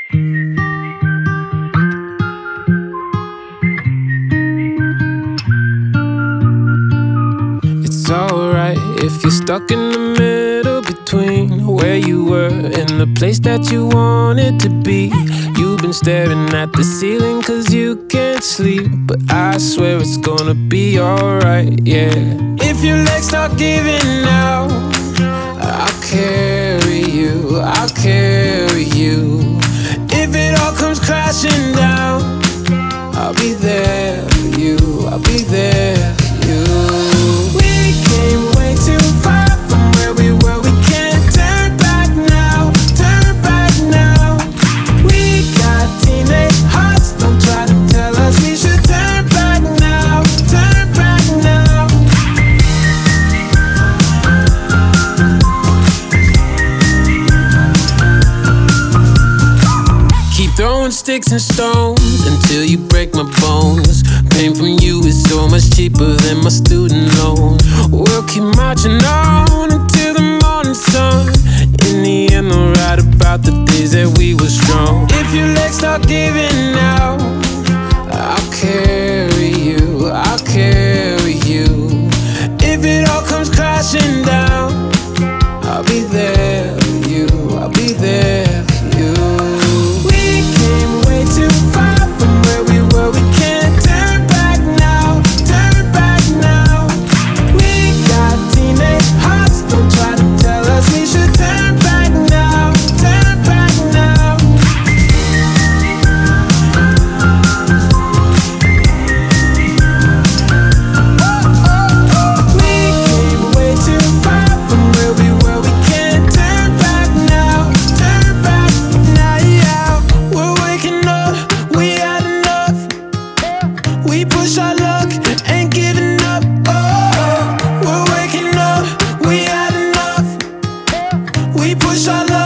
It's alright if you're stuck in the middle between where you were and the place that you wanted to be. You've been staring at the ceiling cause you can't sleep, but I swear it's gonna be alright, yeah. If your legs start giving out, I'll carry you, I'll carry you. If it all comes crashing down, I'll be there for you, I'll be there for you. We came way too far from where we were, we can't turn back now, turn back now. We got teenage hearts, don't try to tell us we should turn back now, turn back now. Keep throwing sticks and stones until you break my bones. Pain from you is so much cheaper than my student loan. We'll keep marching on until the morning sun. In the end, I'll write about the days that we were strong. If your legs start giving out, I'll carry you, I'll carry you. If it all comes crashing down, I'll be there for you, I'll be there for you. We came way too far from where we were, we can't turn back now, turn back now. We got teenage hearts, don't try to tell us we should turn back now, turn back now. We came way too far from where we were, we can't turn back now, turn back now, yeah. We're waking up, we had enough. We push our luck, ain't giving up, oh. We're waking up, we had enough. We push our luck.